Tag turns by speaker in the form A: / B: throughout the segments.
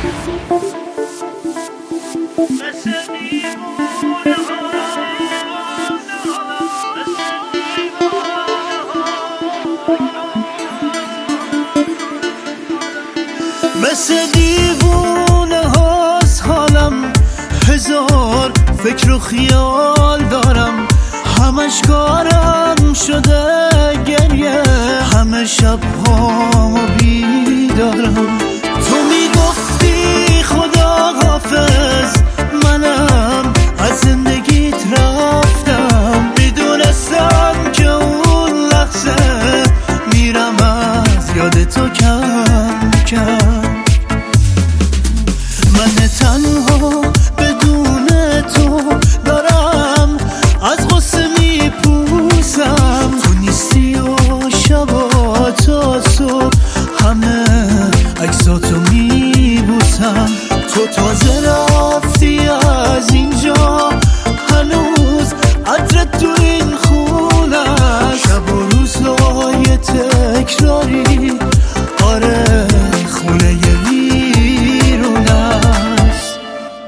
A: مثل دیوونه هاست حالم، هزار فکر و خیال دارم، همش کارم شده گریه، همه شب هامو بیدارم. تو میگفتی خدا حافظ، منم از زندگیت رفتم، میدونستم که اون لحظه میرم از یاد تو کم کم. من تنها بدون تو دارم از غصه میپوسم، تو نیستی و شبا تا صبح همه عکساتو میبوسم. تو تازه رفتی از اینجا، هنوز عطرت تو این خونه، شب و روزای تکراری، آره خونه ویرونه است.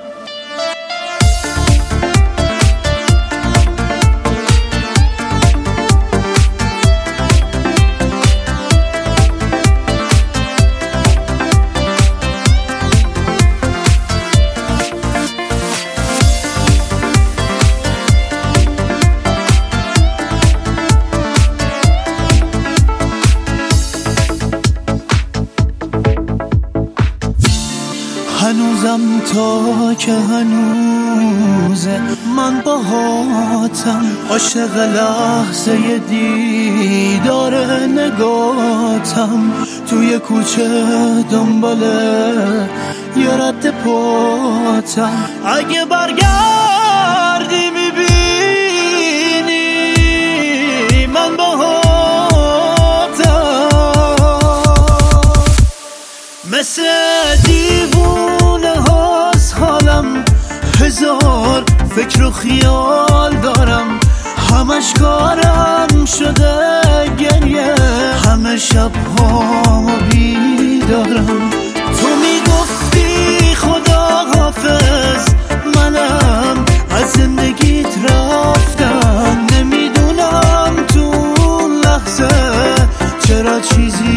A: هنوزم تا که هنوزه من باهاتم، عاشق لحظه دیدار نگاتم، توی کوچه دنباله یه رد پاتم. اگه برگردی میبینی من باهاتم، مثل دیوونه هاست حالم، هزار فکر و خیال دارم، همش کارم شده گریه، همه شب هامو بیدارم. تو میگفتی خدا حافظ، منم از زندگیت رفتم، نمیدونم تو اون لحظه چرا چیزی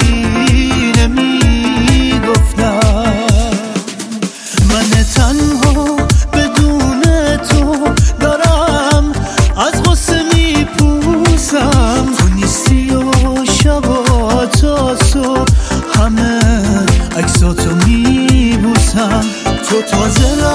A: نمیگفتم. من تنها بدون تو دارم از غصه میپوسم، تو نیستی و شبا تا صبح همه عکساتو میبوسم. تو تازه